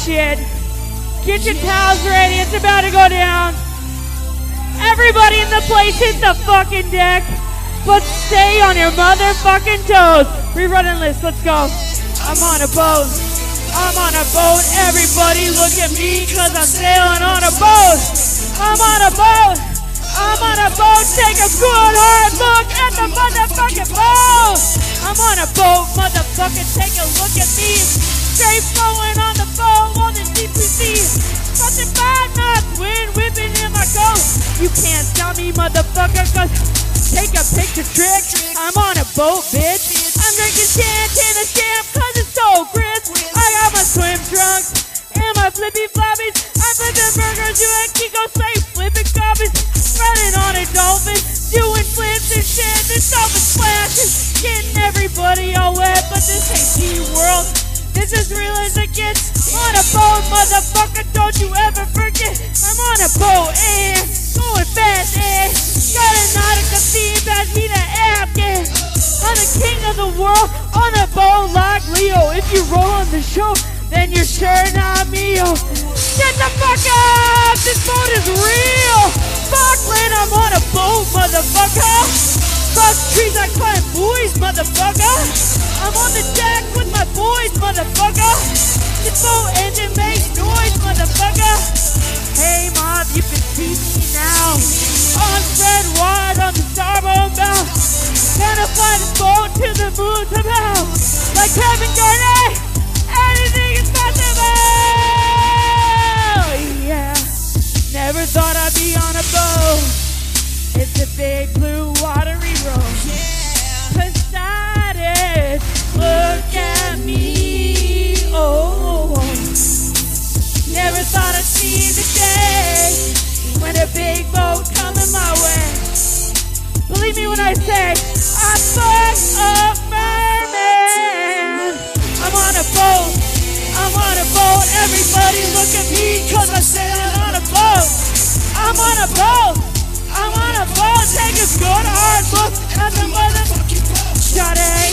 shit. Get your towels ready, it's about to go down. Everybody in the place hit the fucking deck, but stay on your motherfucking toes. Rerunning list, let's go. I'm on a boat. I'm on a boat. Everybody look at me, cause I'm sailing on a boat. I'm on a boat. I'm on a boat. Take a good hard look at the motherfucking boat. I'm on a boat, motherfucker. Take a look at me. Straight flowing on the boat on the DPC. Fucking 5 knots, wind whipping in my coat. You can't stop me, motherfucker, cause take a picture trick. I'm on a boat, bitch. I'm drinking Chantin a champ cause it's so crisp. I got my swim trunks and my flippy floppies. I'm flipping burgers, you and Kiko say flipping copies. Running on a dolphin, doing flips and shit. This dolphin splashing, getting everybody all wet. But this ain't SeaWorld. This is real as it gets. On a boat, motherfucker, don't you ever forget. I'm on a boat and going fast and got a Nautica theme, pass me the Afghan. I'm the king of the world on a boat like Leo. If you roll on the show, then you're sure not me. Oh, get the fuck up! This boat is real. Falkland, I'm on a boat, motherfucker. Cross trees, I climb buoys, motherfucker. I'm on the deck with my boys, motherfucker. This boat engine makes noise, motherfucker. Hey, mob, you can see me now. On spread wide on the starboard bow. Gonna fly this boat to the moon somehow. Like Kevin Garnett, anything is possible. Yeah, never thought I'd be on a boat. It's a big blue watery road. Poseidon, look at me. Oh, never thought I'd see the day when a big boat coming my way. Believe me when I say I'm but a merman. I'm on a boat. I'm on a boat. Everybody look at me cause I'm sailing on a boat. I'm on a boat. I'm on a boat, take a good hard look at the motherfucking boat. Got a